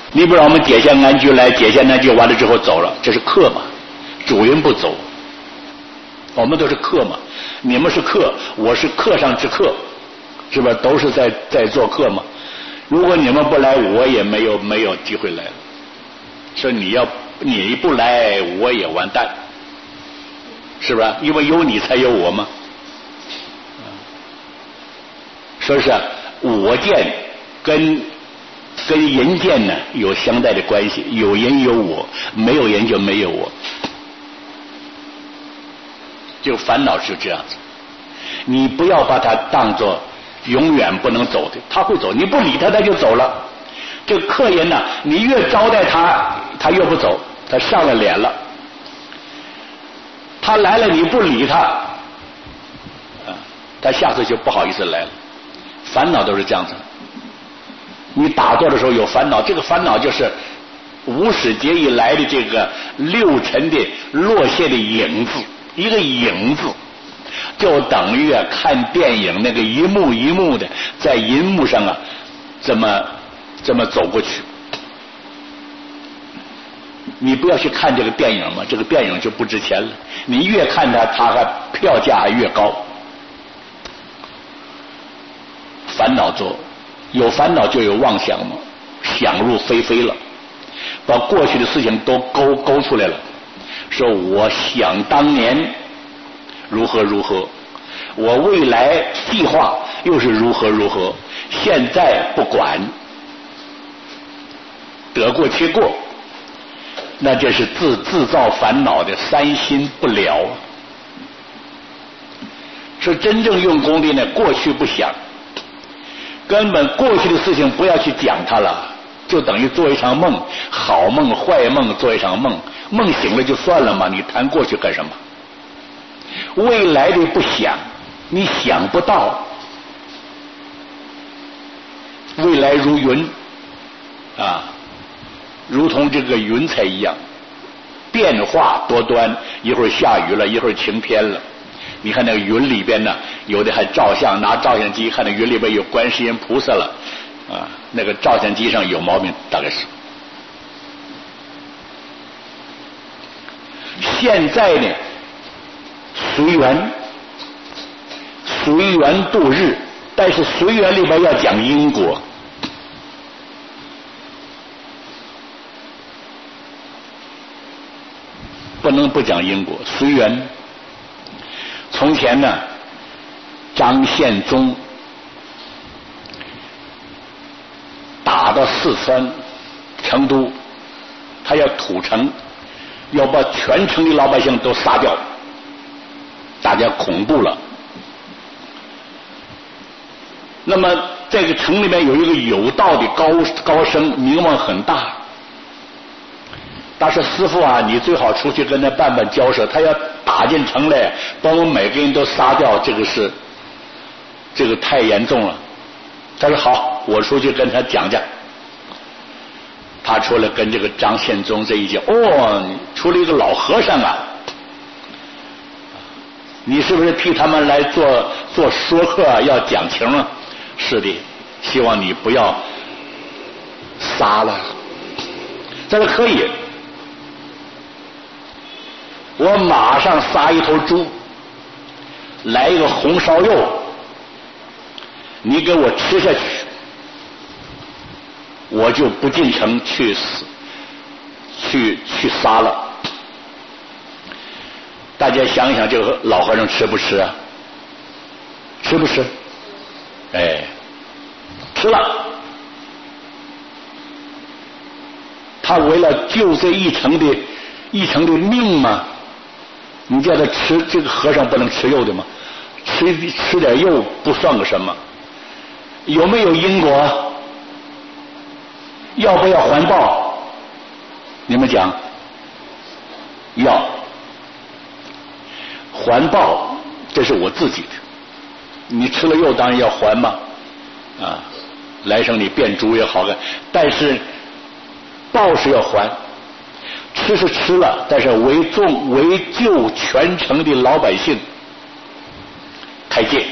你不让我们解下安居来，解下安居完了之后走了，这是客嘛？主人不走，我们都是客嘛。你们是客，我是客上之客，是吧？都是在做客嘛。如果你们不来，我也没有机会来了。说你不来，我也完蛋，是吧？因为有你才有我嘛。说是我见跟人见呢有相待的关系，有人有我，没有人就没有我。就烦恼是这样子，你不要把它当作永远不能走的，他会走，你不理他，他就走了。这个客人呢，你越招待他，他越不走，他上了脸了。他来了你不理他，他下次就不好意思来了。烦恼都是这样子。你打坐的时候有烦恼，这个烦恼就是无始劫以来的这个六尘的落下的影子，一个影子就等于看电影那个一幕一幕的在银幕上这么走过去。你不要去看这个电影嘛，这个电影就不值钱了。你越看它还票价还越高。烦恼多，有烦恼就有妄想嘛，想入非非了，把过去的事情都勾出来了。说我想当年如何如何，我未来计划又是如何如何，现在不管，得过且过，那这是自造烦恼的三心不了。说真正用功的呢，过去不想，根本过去的事情不要去讲它了，就等于做一场梦，好梦坏梦做一场梦，梦醒了就算了嘛，你谈过去干什么？未来的不想，你想不到，未来如云如同这个云彩一样，变化多端，一会儿下雨了，一会儿晴天了。你看那个云里边呢，有的还照相，拿照相机看那云里边有观世音菩萨了，那个照相机上有毛病，大概是。现在呢，随缘度日，但是随缘里边要讲因果。不能不讲因果，随缘。从前呢，张献忠打到四川成都，他要屠城，要把全城的老百姓都杀掉，大家恐怖了。那么这个城里面有一个有道的高僧，名望很大。他说：“师父啊，你最好出去跟他办交涉，他要打进城来，把我们每个人都杀掉，这个太严重了。”他说：“好，我出去跟他讲讲。”他出来跟这个张献忠这一讲，出了一个老和尚啊，你是不是替他们来做说客要讲情啊？是的，希望你不要杀了。他说可以。我马上杀一头猪，来一个红烧肉，你给我吃下去，我就不进城去杀了。大家想一想，这个老和尚吃不吃啊？吃不吃？吃了。他为了救这一城的命嘛。你叫他吃，这个和尚不能吃肉的吗？吃点肉不算个什么。有没有因果？要不要还报？你们讲。要。还报，这是我自己的。你吃了肉当然要还嘛。来生你变猪也好看，但是报是要还。吃是吃了，但是为救全城的老百姓开戒。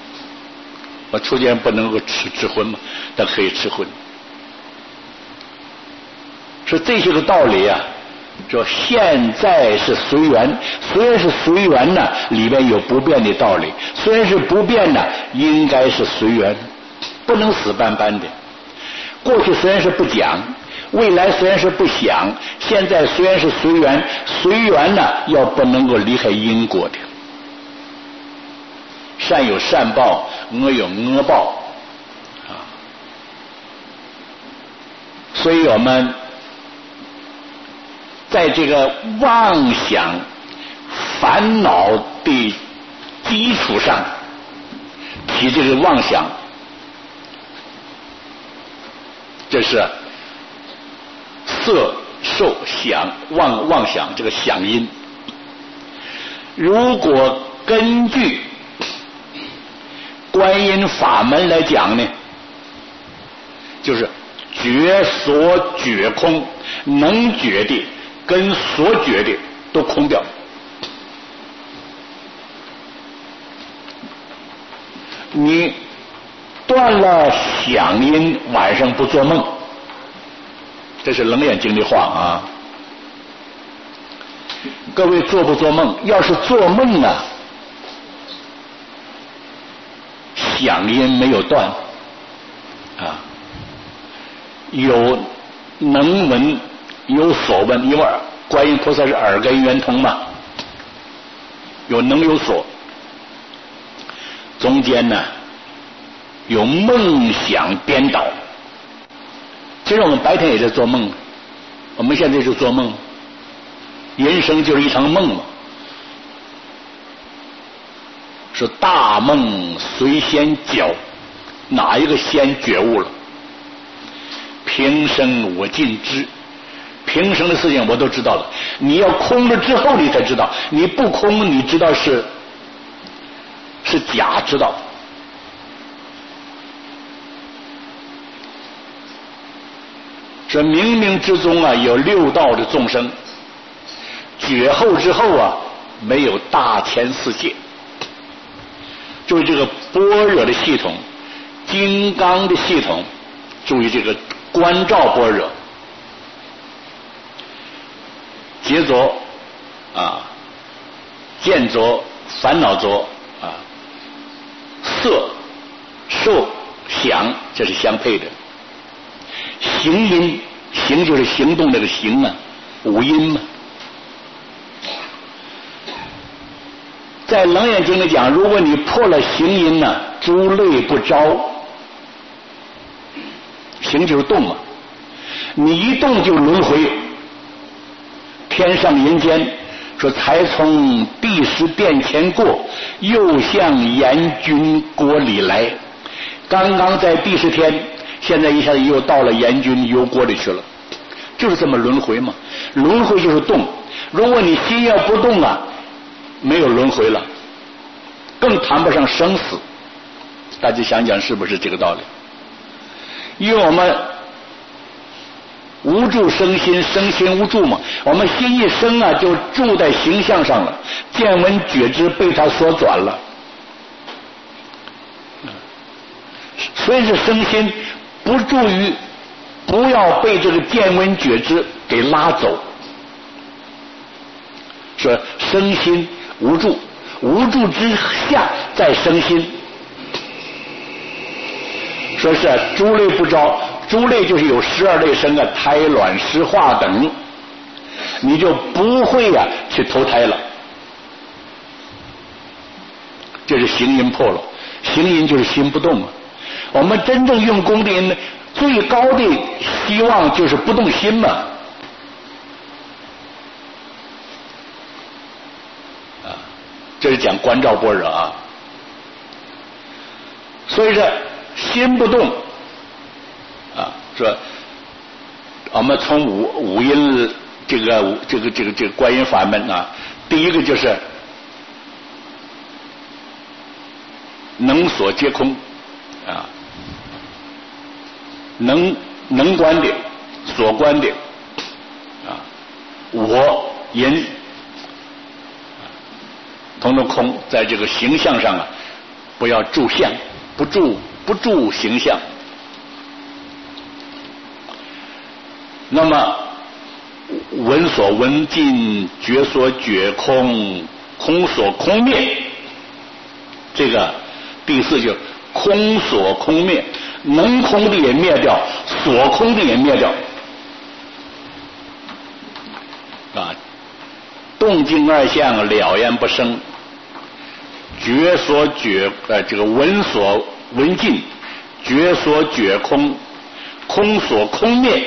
我出家人不能够吃荤嘛，但可以吃荤。 说这些个道理啊，说现在是随缘，虽然是随缘呢，里面有不变的道理；虽然是不变呢，应该是随缘，不能死板板的。过去虽然是不讲，未来虽然是不想，现在虽然是随缘，随缘呢，要不能够离开因果的。善有善报，恶有恶报啊。所以我们在这个妄想烦恼的基础上提这个妄想，这是色受想妄想这个想因。如果根据观音法门来讲呢，就是觉所觉空，能觉的跟所觉的都空掉。你断了想因，晚上不做梦，这是《楞严经》的话啊。各位做不做梦？要是做梦啊，想因没有断啊，有能闻，有所闻，因为观音菩萨是耳根圆通嘛，有能有所，中间呢有梦想颠倒。其实我们白天也在做梦，我们现在就做梦，人生就是一场梦嘛。是大梦随先觉，哪一个先觉悟了？平生我尽知，平生的事情我都知道了。你要空了之后，你才知道；你不空，你知道是假知道。这冥冥之中啊，有六道的众生，觉后之后啊，没有大千世界。注意这个般若的系统，金刚的系统，注意这个观照般若，劫着啊，见着烦恼着啊，色受想，这是相配的。行因，行就是行动那个行啊，五阴嘛。在《楞严经》里讲，如果你破了行因呢，诸类不招。行就是动嘛，你一动就轮回，天上人间。说才从第十殿前过，又向阎君国里来。刚刚在第十天，现在一下子又到了阎君油锅里去了，就是这么轮回嘛。轮回就是动，如果你心要不动啊，没有轮回了，更谈不上生死。大家想想是不是这个道理？因为我们无住生心，生心无住嘛。我们心一生啊，就住在形象上了，见闻觉知被它所转了。所以是生心，不注于不要被这个见闻觉知给拉走。说生心无住，无住之下再生心。说是诸类不招，诸类就是有12类生啊，胎卵湿化等，你就不会啊去投胎了。这是行因破了，行因就是心不动啊。我们真正用功的人，最高的希望就是不动心嘛。这是讲观照般若啊。所以说心不动啊，说我们从五阴这个观音法门啊，第一个就是能所皆空啊，能观的所观的啊，我人统统空，在这个形象上啊，不要住相，不住形象。那么闻所闻尽，觉所觉空，空所空灭。这个第四就是空所空灭，能空的也灭掉，所空的也灭掉。啊，动静二相了然不生，觉所觉这个闻所闻尽，觉所觉空，空所空灭。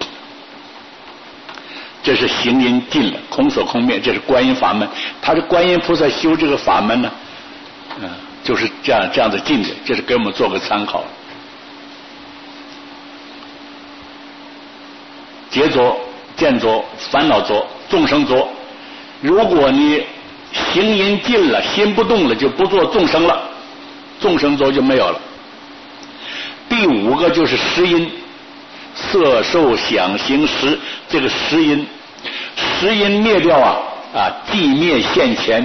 这是行因尽了，空所空灭，这是观音法门。他是观音菩萨修这个法门呢，就是这样子尽的，这是给我们做个参考。劫浊、见浊、烦恼浊、众生浊。如果你行因尽了，心不动了，就不做众生了，众生浊就没有了。第五个就是识因，色受想行识，这个识因，识因灭掉寂灭现前。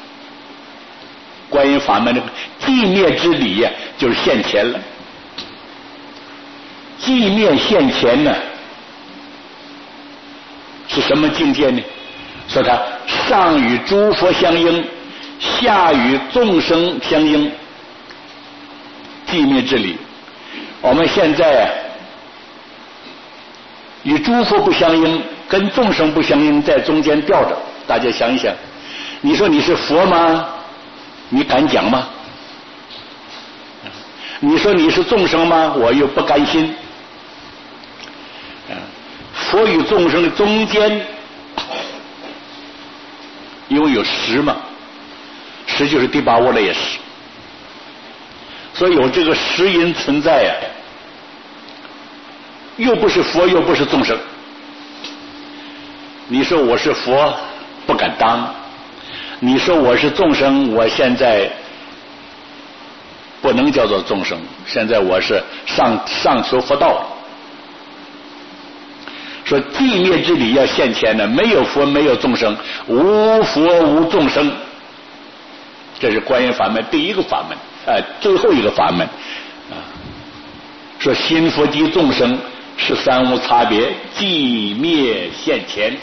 观音法门的寂灭之理呀，就是现前了。寂灭现前呢，是什么境界呢？说它上与诸佛相应，下与众生相应。寂灭之理，我们现在与诸佛不相应，跟众生不相应，在中间吊着。大家想一想，你说你是佛吗？你敢讲吗？你说你是众生吗？我又不甘心。佛与众生的中间，因为有识嘛，识就是第八窝的也是，所以有这个识因存在呀，又不是佛，又不是众生。你说我是佛，不敢当；你说我是众生，我现在不能叫做众生，现在我是上求佛道。说寂灭之理要现前呢，没有佛，没有众生，无佛无众生，这是观音法门第一个法门，最后一个法门说心佛及众生是三无差别，寂灭现前。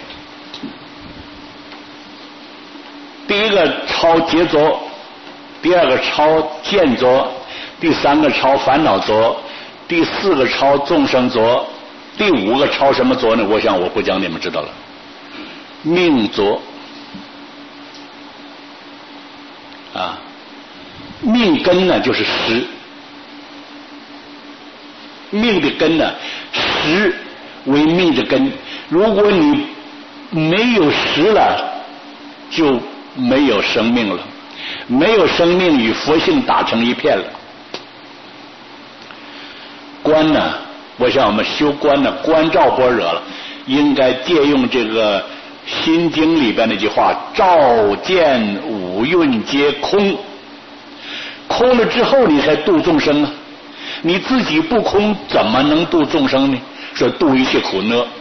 第一个超劫浊，第二个超见浊，第三个超烦恼浊，第四个超众生浊，第五个超什么浊呢？我想我不讲你们知道了，命浊命根呢就是识，命的根呢，识为命的根。如果你没有识了，就没有生命了，没有生命与佛性打成一片了。观呢，我想我们修观呢，观照般若了，应该借用这个心经里边那句话：照见五蕴皆空。空了之后你才度众生啊，你自己不空怎么能度众生呢？说度一切苦呢。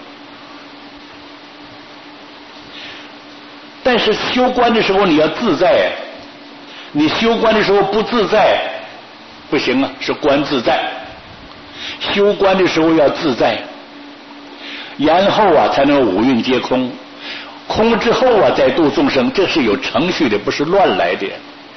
但是修观的时候你要自在，你修观的时候不自在不行啊，是观自在。修观的时候要自在，然后才能五蕴皆空，空了之后再度众生，这是有程序的，不是乱来的。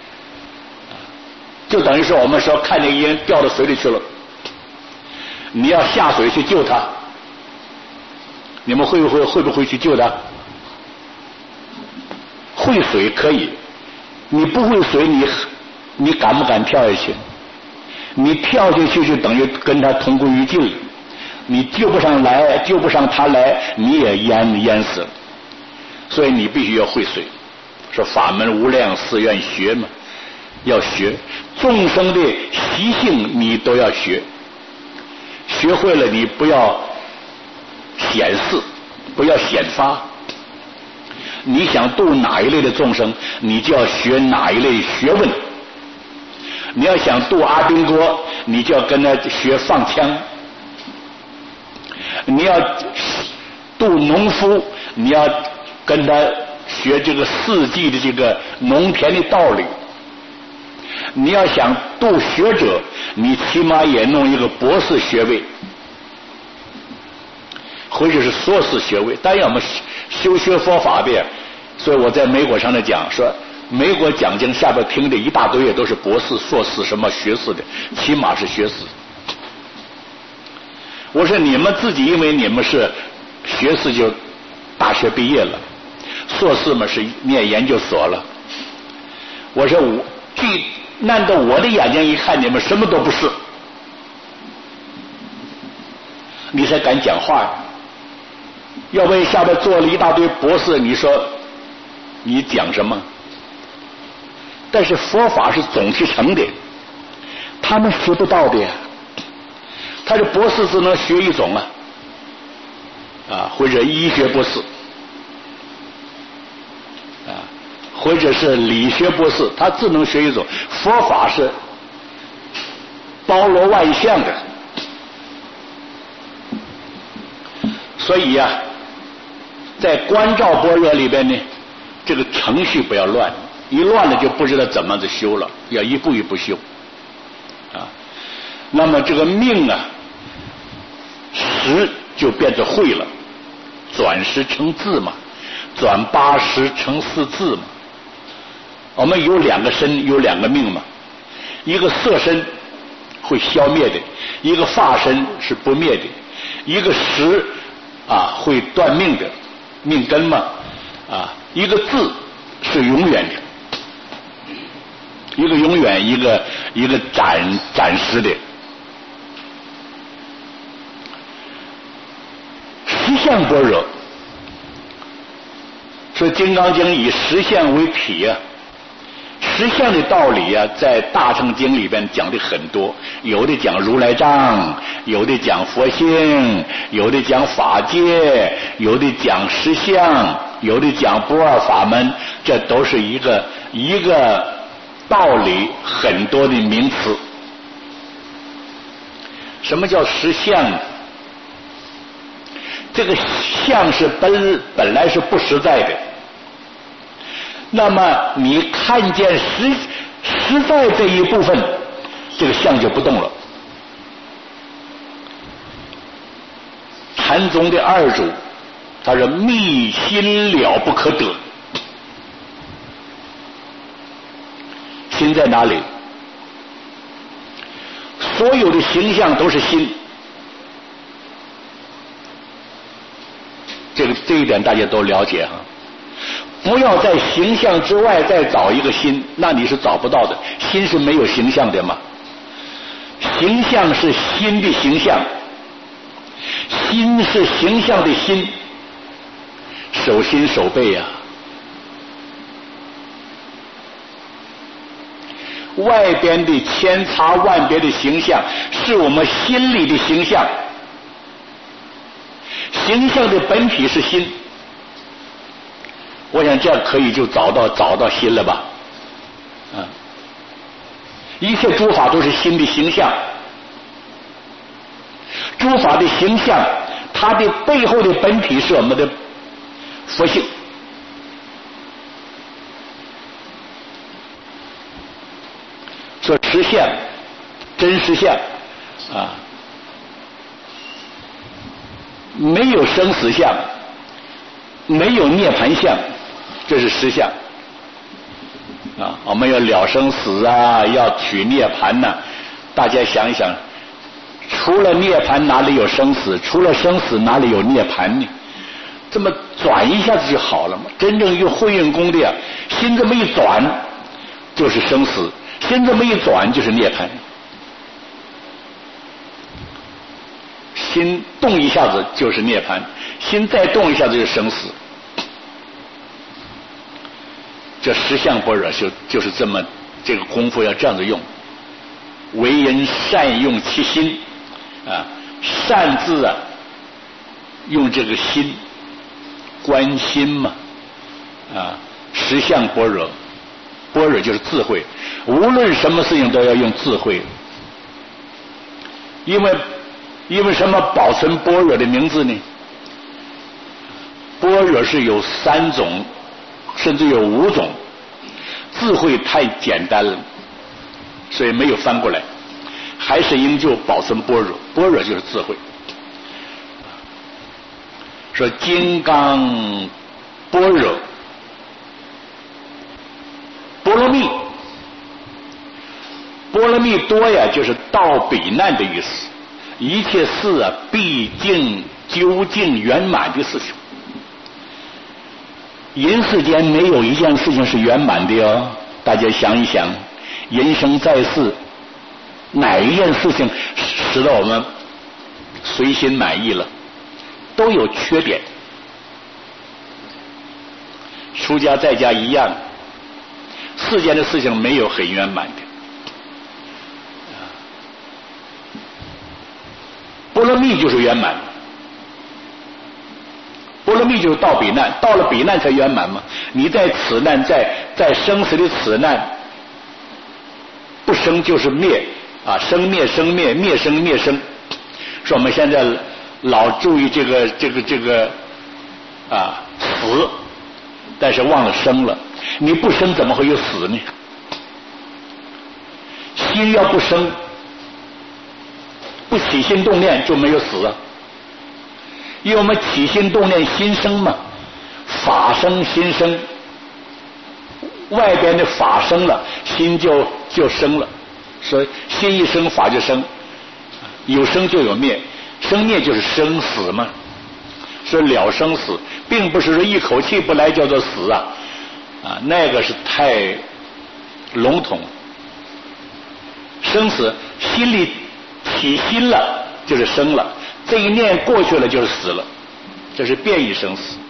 就等于是我们说看见一人掉到水里去了，你要下水去救他，你们会不会去救他？会水可以，你不会水，你敢不敢跳下去？你跳下去就等于跟他同归于尽了，你救不上他来，你也淹死了。所以你必须要会水。说法门无量，寺院学嘛，要学众生的习性，你都要学。学会了，你不要显示，不要显发。你想度哪一类的众生，你就要学哪一类学问。你要想度阿兵哥，你就要跟他学放枪；你要度农夫，你要跟他学这个四季的这个农田的道理。你要想度学者，你起码也弄一个博士学位，或者是硕士学位。当然我们修学佛法的。所以我在美国常常讲说，美国讲经下边听的一大堆都是博士、硕士、什么学士的，起码是学士。我说你们自己，因为你们是学士就大学毕业了，硕士嘛是念研究所了。我说难道我的眼睛一看你们什么都不是，你才敢讲话呀？要不然下边坐了一大堆博士，你说你讲什么？但是佛法是总提成的，他们学不到的呀。他的博士只能学一种或者医学博士或者是理学博士，他只能学一种。佛法是包罗万象的，所以在观照般若里边呢，这个程序不要乱，一乱了就不知道怎么子修了，要一步一步修那么这个命识就变成慧了，转识成字嘛，转八识成四字嘛。我们有两个身，有两个命嘛，一个色身会消灭的，一个法身是不灭的，一个识会断命的，命根嘛一个字是永远的，一个永远，一个暂时的。实相般若，说《金刚经》以实相为体实相的道理在大乘经里边讲的很多，有的讲如来藏，有的讲佛性，有的讲法界，有的讲实相，有的讲不二法门，这都是一个道理，很多的名词。什么叫实相呢？这个相是本来是不实在的，那么你看见实在这一部分，这个相就不动了。禅宗的二祖他说密心了不可得，心在哪里？所有的形象都是心，这一点大家都了解不要在形象之外再找一个心，那你是找不到的。心是没有形象的嘛，形象是心的形象，心是形象的心，手心手背外边的千差万别的形象是我们心里的形象，形象的本体是心。我想这样可以就找到心了吧一切诸法都是心的形象，诸法的形象它的背后的本体是我们的佛性。说实相真实相没有生死相，没有涅盘相，这是实相我们要了生死要取涅盘大家想一想，除了涅盘哪里有生死？除了生死哪里有涅盘呢？这么转一下子就好了嘛。真正用慧运功的心这么一转就是生死，心这么一转就是涅盘。心动一下子就是涅盘，心再动一下子就是生死。这实相般若就是这么这个功夫要这样子用，为人善用其心善字用这个心，观心嘛实相般若，般若就是智慧，无论什么事情都要用智慧，因为什么保存般若的名字呢？般若是有3种甚至有5种，智慧太简单了，所以没有翻过来，还是应就保存般若，般若就是智慧。说金刚般若、波罗蜜。波罗蜜多呀，就是到彼岸的意思。一切事啊，毕竟究竟圆满的事情。人世间没有一件事情是圆满的哟，大家想一想，人生在世，哪一件事情使得我们随心满意了？都有缺点。出家在家一样，世间的事情没有很圆满的。波罗蜜就是圆满，波罗蜜就是到彼岸，到了彼岸才圆满嘛。你在此难，在生死的此难，不生就是灭啊，生灭生灭，灭生灭生。说我们现在老注意这个啊死，但是忘了生了。你不生怎么会有死呢？心要不生，不起心动念就没有死啊。因为我们起心动念心生嘛，法生心生，外边的法生了，心就生了。所以心一生法就生，有生就有灭，生灭就是生死嘛。所以了生死并不是说一口气不来叫做死啊，那个是太笼统。生死心里起心了就是生了，这一念过去了就是死了，这是变异生死。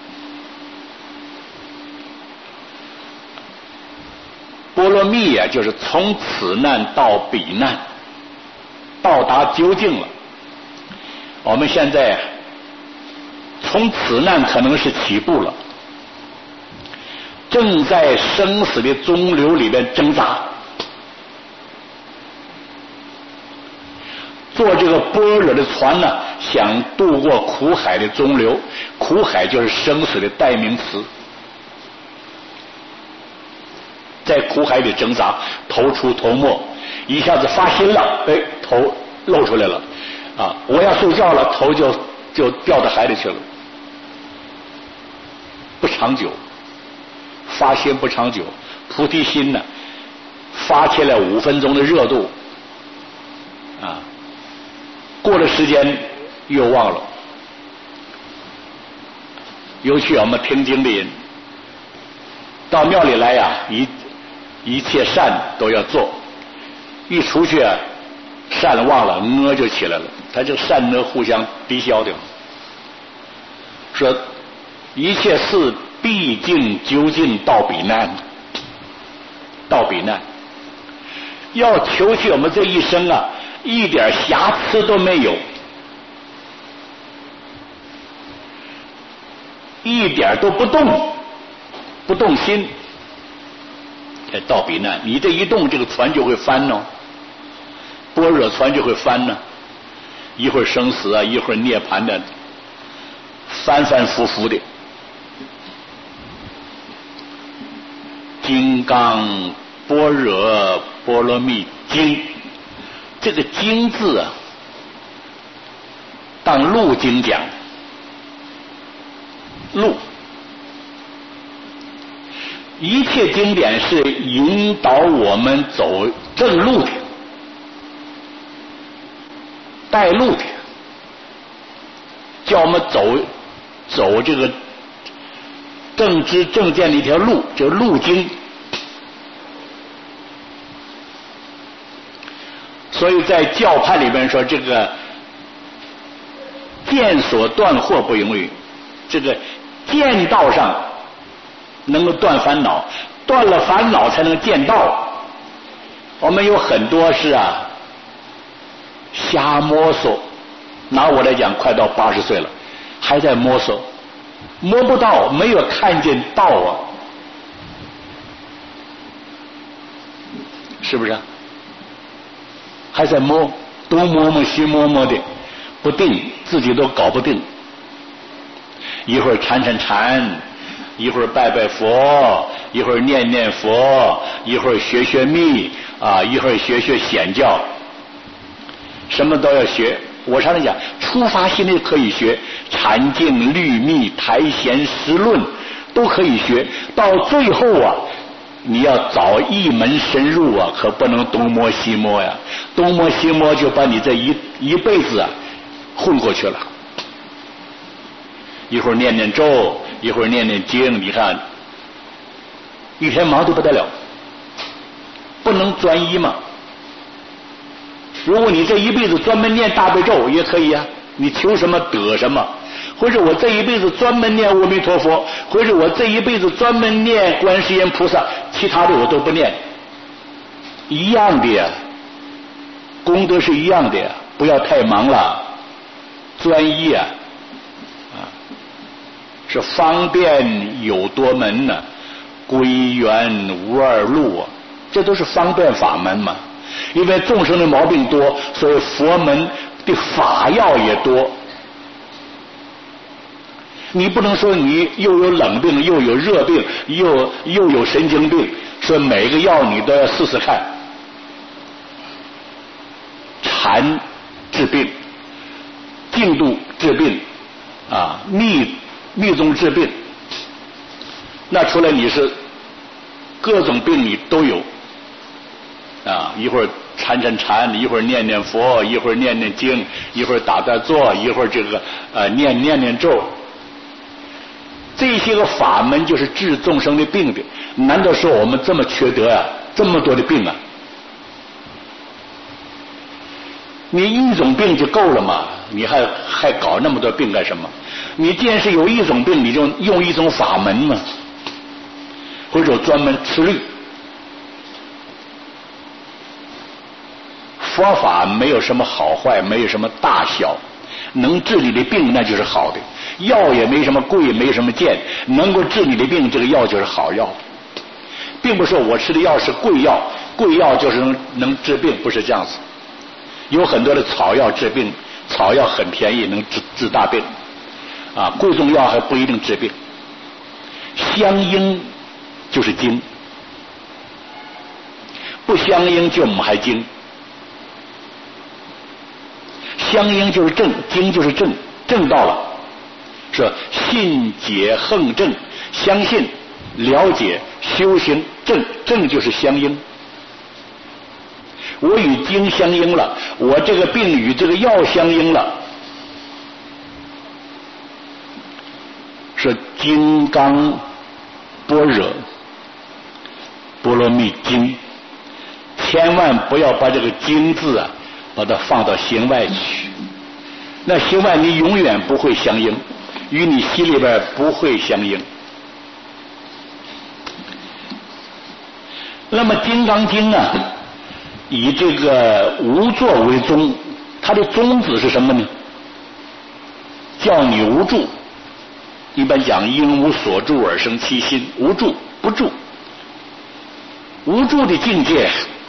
波罗蜜啊，就是从此难到彼难，到达究竟了。我们现在从此难可能是起步了，正在生死的中流里边挣扎。坐这个般若的船呢，想渡过苦海的中流，苦海就是生死的代名词。在苦海里挣扎，头出头没，一下子发心了，哎，头露出来了，啊，我要睡觉了，头就掉到海里去了，不长久。发心不长久，菩提心呢，发起来5分钟的热度，啊，过了时间又忘了。尤其我们听经的人，到庙里来呀，一切善都要做，一出去啊，善忘了，就起来了。他这善互相抵消的。说一切事毕竟究竟到彼难，到彼难，要求取我们这一生啊，一点瑕疵都没有，一点都不动，不动心，才到彼难。你这一动，这个船就会翻哦，般若船就会翻呢，一会儿生死啊，一会儿涅槃的，反反复复的。金刚般若波罗蜜经，这个经字啊，当路经讲，路，一切经典是引导我们走正路的，带路的，叫我们走这个正知正见的一条路，这路经。所以在教派里边说，这个见所断惑不容易，这个见道上能够断烦恼，断了烦恼才能见道。我们有很多是啊，瞎摸索。拿我来讲，快到80岁了，还在摸索，摸不到，没有看见道啊，是不是？还在摸，东摸摸西摸摸的，不定，自己都搞不定。一会儿禅，一会儿拜佛，一会儿念佛，一会儿学密啊，一会儿学显教，什么都要学。我常常讲，初发心的可以学禅经、律密、台贤、实论， 都可以学。到最后啊，你要找一门深入啊，可不能东摸西摸呀。东摸西摸就把你这一辈子啊混过去了。一会儿念念咒，一会儿念念经，你看一天忙得不得了，不能专一嘛。如果你这一辈子专门念大悲咒也可以啊，你求什么得什么。或者我这一辈子专门念阿弥陀佛，或者我这一辈子专门念观世音菩萨，其他的我都不念，一样的呀，功德是一样的呀，不要太忙了，专一啊，是方便有多门呢，归元无二路啊，这都是方便法门嘛。因为众生的毛病多，所以佛门的法药也多。你不能说你又有冷病，又有热病，又有神经病，说每个药你都要试试看。禅治病，净度治病，啊，密宗治病，那出来你是各种病你都有。啊，一会儿禅，一会儿念念佛，一会儿念念经，一会儿打坐，一会儿这个念咒，这些个法门就是治众生的病的。难道说我们这么缺德啊？这么多的病啊？你一种病就够了嘛？你还搞那么多病干什么？你既然是有一种病，你就用一种法门嘛，或者专门吃律。佛法没有什么好坏，没有什么大小，能治你的病那就是好的。药也没什么贵，没什么贱，能够治你的病，这个药就是好药。并不是我吃的药是贵药，贵药就是能治病，不是这样子。有很多的草药治病，草药很便宜，能治大病，啊，贵重药还不一定治病。相应就是经，不相应就没经。相应就是正，经就是正，正到了，是信解横正，相信、了解、修行正，正就是相应。我与经相应了，我这个病与这个药相应了，是金刚般若波罗蜜经，千万不要把这个经字啊把它放到心外去，那心外你永远不会相应，与你心里边不会相应。那么《金刚经》啊，以这个无作为宗，它的宗旨是什么呢？叫你无住。一般讲应无所住而生其心，无住不住，无住的境界。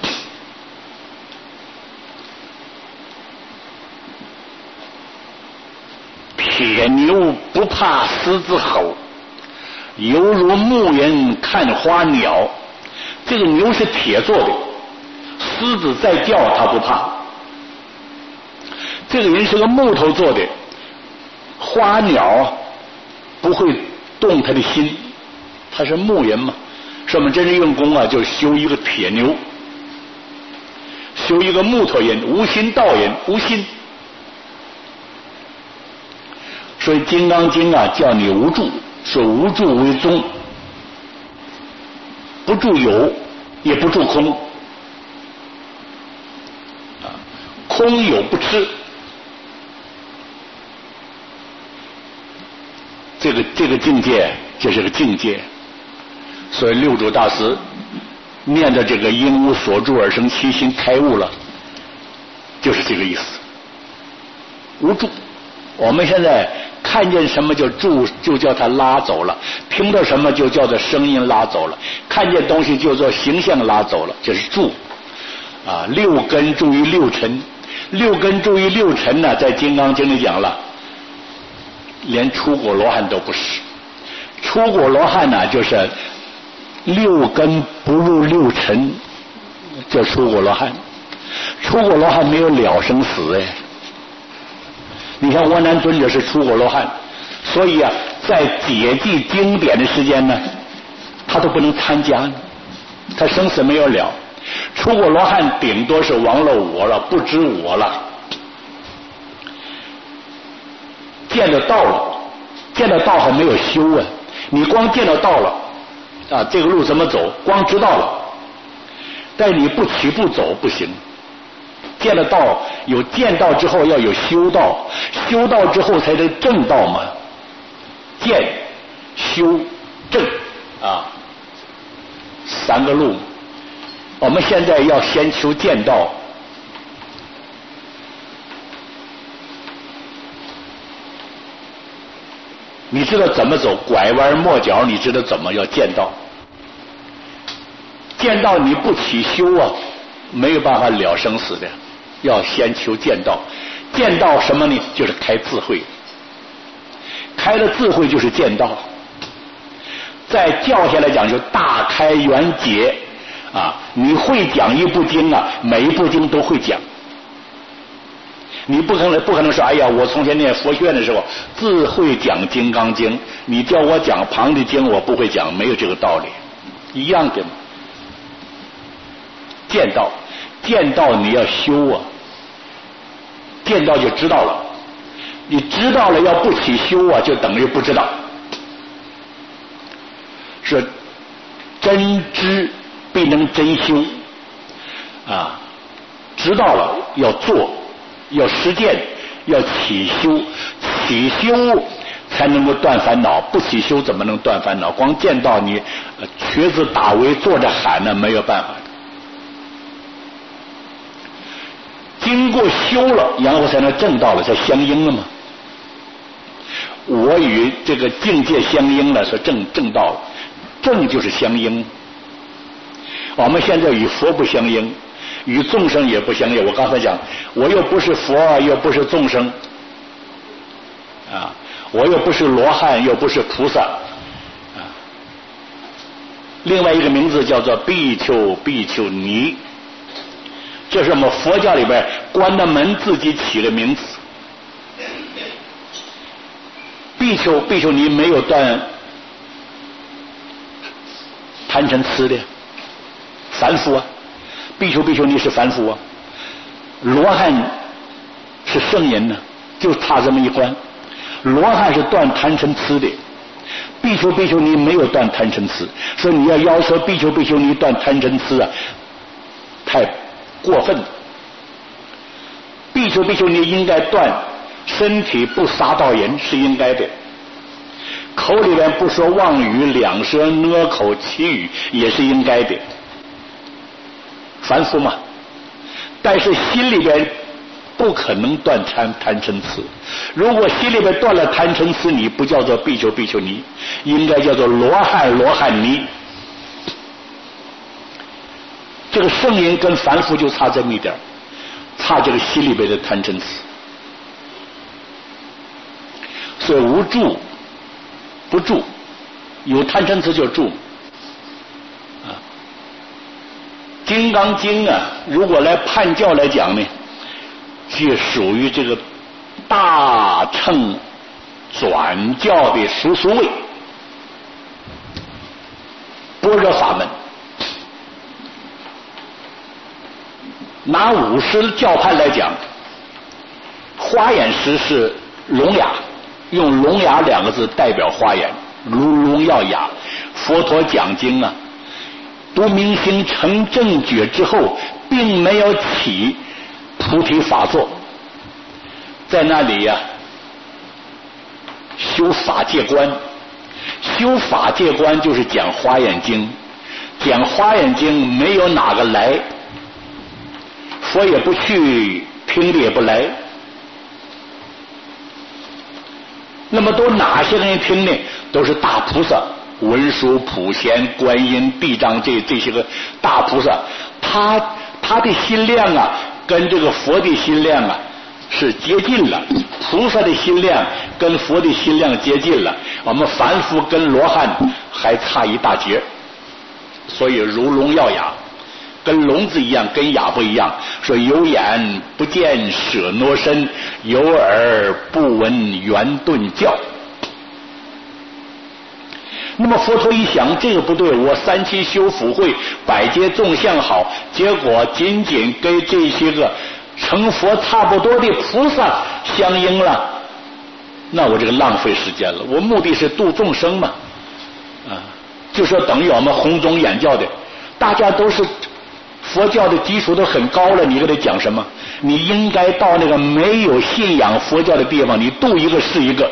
铁牛不怕狮子吼，犹如牧人看花鸟。这个牛是铁做的，狮子再叫他不怕。这个人是个木头做的，花鸟不会动他的心，他是牧人嘛。说我们真正用功啊，就修一个铁牛，修一个木头人，无心道人，无心。所以《金刚经》啊，叫你无住，说无住为宗，不住有，也不住空，空有不吃。这个境界，这是个境界。所以六祖大师念的这个因无所住而生其心开悟了，就是这个意思。无住，我们现在看见什么就住，就叫它拉走了；听到什么就叫做声音拉走了；看见东西就做形象拉走了，这是住。啊，六根住于六尘，六根住于六尘呢，在《金刚经》里讲了，连出果罗汉都不是。出果罗汉呢，就是六根不入六尘，叫出果罗汉。出果罗汉没有了生死哎。你看阿难尊者是出果罗汉，所以啊， 在解记经典的时间呢，他都不能参加，他生死没有了。出过罗汉，顶多是忘了我了，不知我了。见到道了，见到道还没有修啊！你光见到道了啊，这个路怎么走？光知道了，但你不起步走不行。见了道，有见道之后要有修道，修道之后才能正道嘛。见、修、正啊，三个路。我们现在要先求见道。你知道怎么走，拐弯抹角，你知道怎么要见道。见道你不起修啊，没有办法了生死的，要先求见道。见道什么呢？就是开智慧，开了智慧就是见道。在教下来讲就大开圆解啊！你会讲一部经啊，每一部经都会讲。你不可能说，哎呀，我从前念佛学院的时候自会讲《金刚经》，你叫我讲旁的经，我不会讲，没有这个道理，一样的嘛。见道，见道你要修啊，见道就知道了，你知道了要不起修啊，就等于不知道。是真知必能真修啊，知道了要做。要实践，要起修，起修才能够断烦恼，不起修怎么能断烦恼？光见到你瘸子打围坐着喊呢，没有办法。经过修了，然后才能正道了，才相应了嘛。我与这个境界相应了，是正道了，正就是相应。我们现在与佛不相应。与众生也不相应。我刚才讲，我又不是佛，又不是众生，啊，我又不是罗汉，又不是菩萨，啊。另外一个名字叫做比丘尼，这是我们佛教里边关的门自己起的名字。比丘尼没有断贪嗔痴的，凡夫啊。比丘尼是凡夫啊，罗汉是圣人呢，就差这么一关。罗汉是断贪嗔痴的，比丘尼没有断贪嗔痴，所以你要求比丘尼断贪嗔痴啊，太过分了。比丘尼应该断身体不杀盗淫是应该的，口里边不说妄语、两舌、讷口、绮语也是应该的。凡夫嘛，但是心里边不可能断贪嗔痴。如果心里边断了贪嗔痴，你不叫做比丘尼，应该叫做罗汉尼。这个圣人跟凡夫就差这么一点，差这个心里边的贪嗔痴。所以无住不住，有贪嗔痴就住。金刚经啊，如果来判教来讲呢，就属于这个大乘转教的叔叔位，般若法门。拿50教派来讲，华严师是聋哑，用聋哑2个字代表华严，如聋要哑。佛陀讲经啊，读明心成正觉之后，并没有起菩提法座，在那里呀，修法界观。修法界观就是讲华严经，讲华严经没有哪个来，佛也不去，听的也不来。那么都哪些人听呢？都是大菩萨。文殊、普贤、观音、地藏这些个大菩萨，他的心量啊，跟这个佛的心量啊是接近了。菩萨的心量跟佛的心量接近了，我们凡夫跟罗汉还差一大截。所以如聋要哑，跟聋子一样，跟哑不一样。说有眼不见舍那身，有耳不闻圆顿教。 那么佛陀一想，这个不对，我三七修福慧，百劫众相好，结果仅仅跟这些个成佛差不多的菩萨相应了，那我这个浪费时间了。我目的是度众生嘛，就说等于我们弘宗演教的，大家都是佛教的基础都很高了，你给他讲什么？你应该到那个没有信仰佛教的地方，你度一个是一个，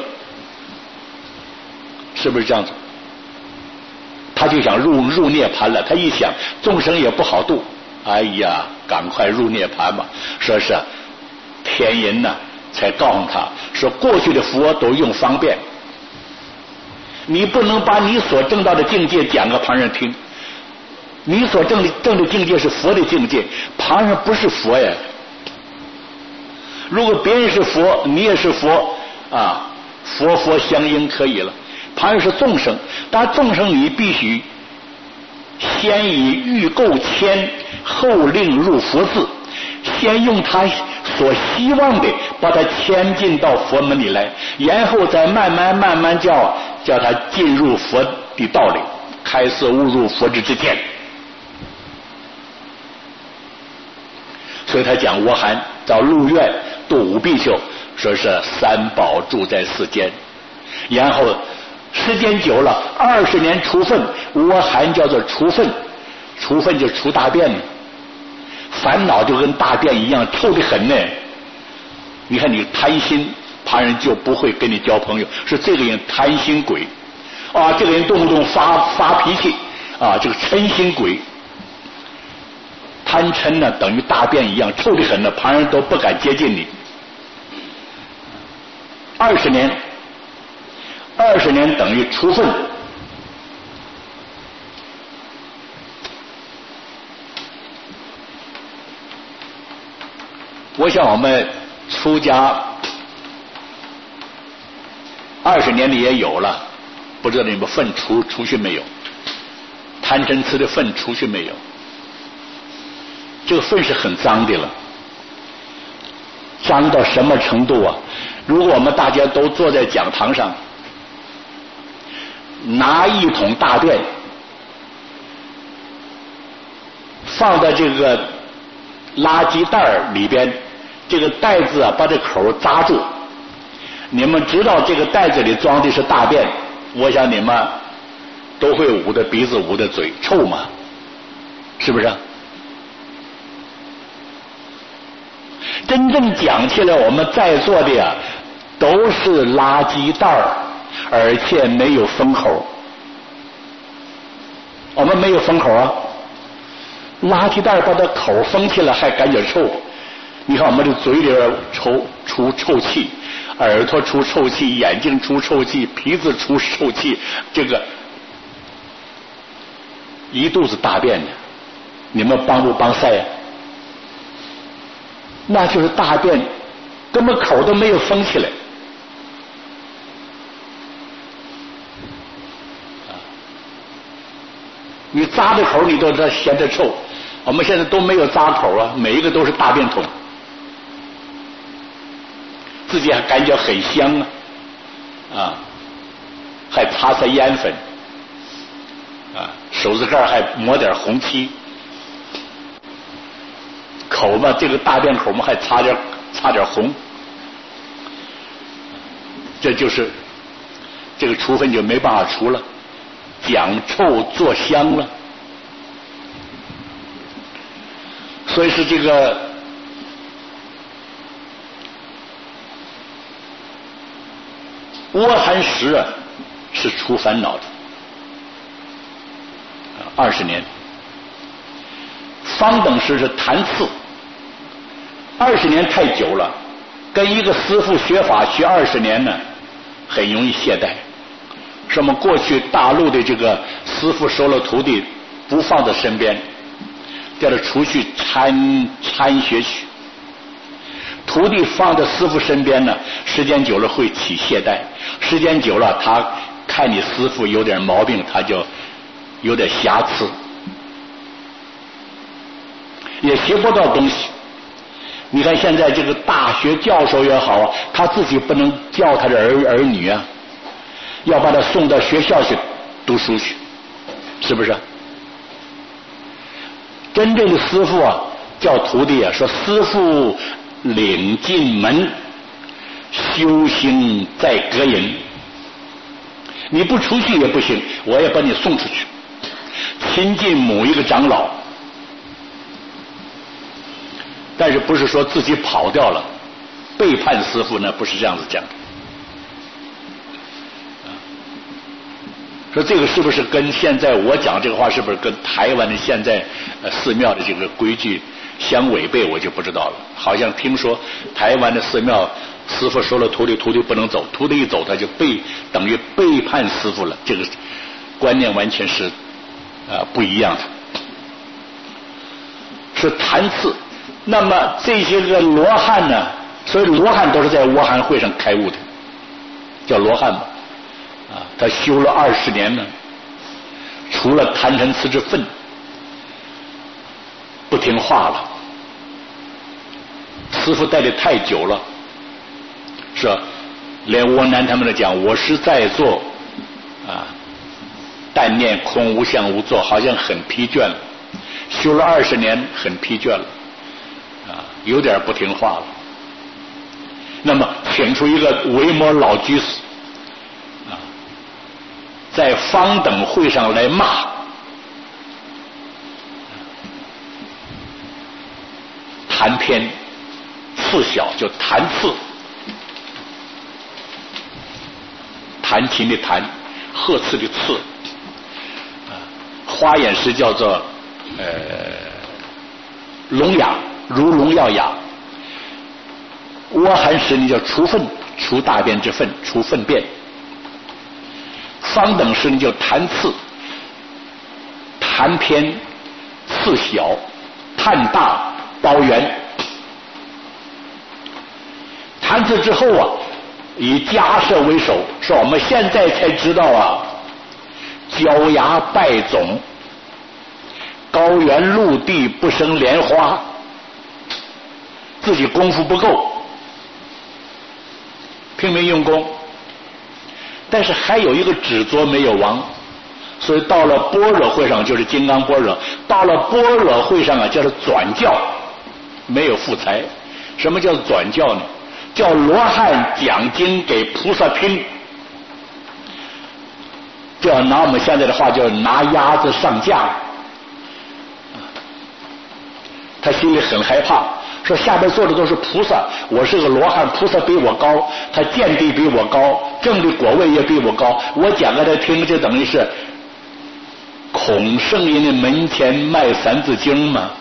是不是这样子？他就想入涅槃了，他一想众生也不好度，哎呀，赶快入涅槃吧。说是天人呢才告诉他说，过去的佛都用方便，你不能把你所证到的境界讲给旁人听，你所证的境界是佛的境界，旁人不是佛呀。如果别人是佛，你也是佛啊，佛相应可以了。旁人是众生，但众生你必须先以欲构牵，后令入佛字，先用他所希望的把他牵进到佛门里来，然后再慢慢叫他进入佛的道理，开示悟入佛之见。所以他讲我还到入院度五比丘，说是三宝住在世间，然后时间久了20年除粪，我还叫做除粪，除粪就除大便，烦恼就跟大便一样臭得很呢。你看你贪心，旁人就不会跟你交朋友，是这个人贪心鬼啊，这个人动不动发脾气啊，这个嗔心鬼。贪嗔呢等于大便一样臭得很呢，旁人都不敢接近你。20年等于除粪。我想我们出家20年里也有了，不知道你们粪除去没有？贪嗔痴的粪除去没有？这个粪是很脏的了，脏到什么程度啊？如果我们大家都坐在讲堂上，拿一桶大便放在这个垃圾袋里边，这个袋子啊把这口扎住，你们知道这个袋子里装的是大便，我想你们都会捂着鼻子捂着嘴，臭吗？是不是？真正讲起来，我们在座的呀都是垃圾袋，而且没有封口。我们没有封口啊，垃圾袋把它口封起来还感觉臭。你看我们的嘴里出臭气，耳朵出臭气，眼睛出臭气，鼻子出臭气，这个一肚子大便呢，你们帮不帮晒呀？那就是大便根本口都没有封起来。你扎的口你都嫌着臭，我们现在都没有扎口啊，每一个都是大便桶，自己还感觉很香啊，还擦烟粉啊，手指盖还抹点红漆，口嘛，这个大便口嘛还擦点红，这就是这个除粪就没办法除了，讲臭做香了。所以是这个阿含时啊是除烦恼的，20年。方等时是谈次，20年太久了，跟一个师父学法学20年呢，很容易懈怠。什么过去大陆的这个师父收了徒弟不放在身边，叫他出去参学去。徒弟放在师父身边呢，时间久了会起懈怠，时间久了他看你师父有点毛病，他就有点瑕疵，也学不到东西。你看现在这个大学教授也好啊，他自己不能教他的儿女啊，要把他送到学校去读书去，是不是？真正的师父啊，叫徒弟啊，说师父领进门，修行在隔引。你不出去也不行，我也把你送出去，亲近某一个长老。但是不是说自己跑掉了，背叛师父呢？不是这样子讲的。说这个是不是跟现在我讲这个话是不是跟台湾的现在寺庙的这个规矩相违背，我就不知道了。好像听说台湾的寺庙师父收了徒弟，徒弟不能走，徒弟一走他就等于背叛师父了，这个观念完全是不一样的。是谈次。那么这些个罗汉呢，所以罗汉都是在倭汉会上开悟的，叫罗汉嘛。他修了20年呢，除了贪嗔痴之愤，不听话了。师父带的太久了，是吧？连窝南他们都讲，我是在做但念空无相无作，好像很疲倦了。修了20年，很疲倦了，有点不听话了。那么请出一个维摩老居士，在方等会上来骂，谈偏次小，就谈次，弹琴的弹，鹤翅的翅，花眼诗叫做聋哑，如聋要哑。倭汉诗呢叫除粪，除大便之粪，除粪便。方等诗呢叫弹次，弹偏次小，叹大包圆。弹次之后啊，以迦摄为首，说我们现在才知道啊，焦芽败种，高原陆地不生莲花，自己功夫不够，拼命用功，但是还有一个执着没有亡，所以到了般若会上就是金刚般若，到了般若会上啊叫做转教，没有复材。什么叫转教呢？叫罗汉讲经给菩萨听，就要拿我们现在的话叫拿鸭子上架。他心里很害怕，说下边坐的都是菩萨，我是个罗汉，菩萨比我高，他见地比我高，证的果位也比我高，我讲给他听，就等于是孔圣人的门前卖三字经嘛。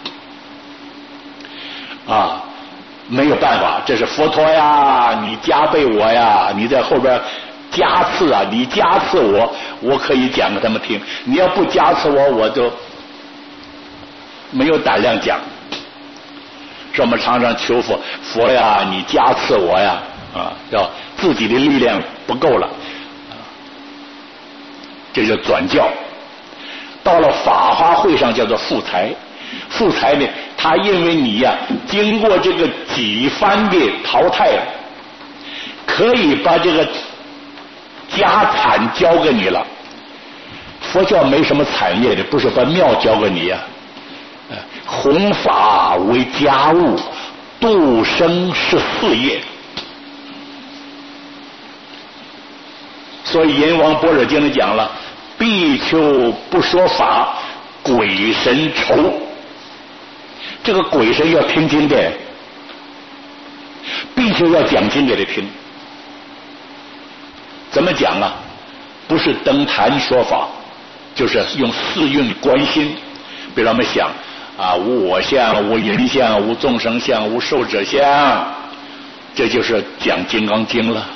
没有办法，这是佛陀呀，你加倍我呀，你在后边加赐啊，你加赐我可以讲给他们听，你要不加赐我就没有胆量讲。说我们常常求佛呀，你加赐我呀，要自己的力量不够了，这就转教。到了法华会上叫做复材，复材呢，他因为你呀，经过这个几番的淘汰，可以把这个家产交给你了。佛教没什么产业的，不是把庙交给你呀。弘法为家务，度生是事业。所以阎王般若经里讲了，比丘不说法，鬼神愁。这个鬼神要听经的，比丘要讲经给他听。怎么讲啊？不是登坛说法，就是用四蕴观心。比如我们想无我相，无人相，无众生相，无寿者相，这就是讲金刚经了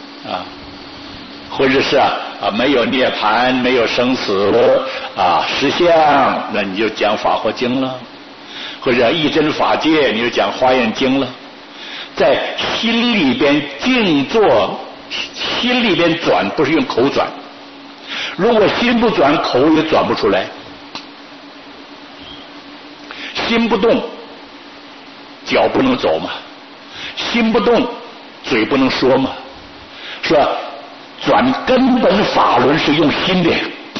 或者是没有涅槃，没有生死实相，那你就讲法华经了。或者一真法界，你就讲华严经了。在心里边静坐，心里边转，不是用口转。如果心不转，口也转不出来。心不动，脚不能走嘛；心不动，嘴不能说嘛。说转根本法轮是用心的。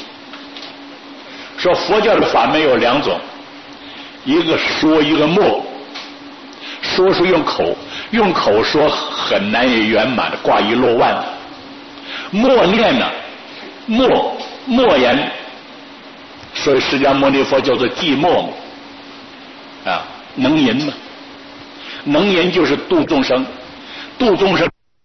说佛教的法门有两种，一个说，一个默。说是用口，用口说很难以圆满的，挂一漏万。默念呢，默言，所以释迦牟尼佛叫做寂默嘛，啊，能吟嘛，能吟就是度众生，度众生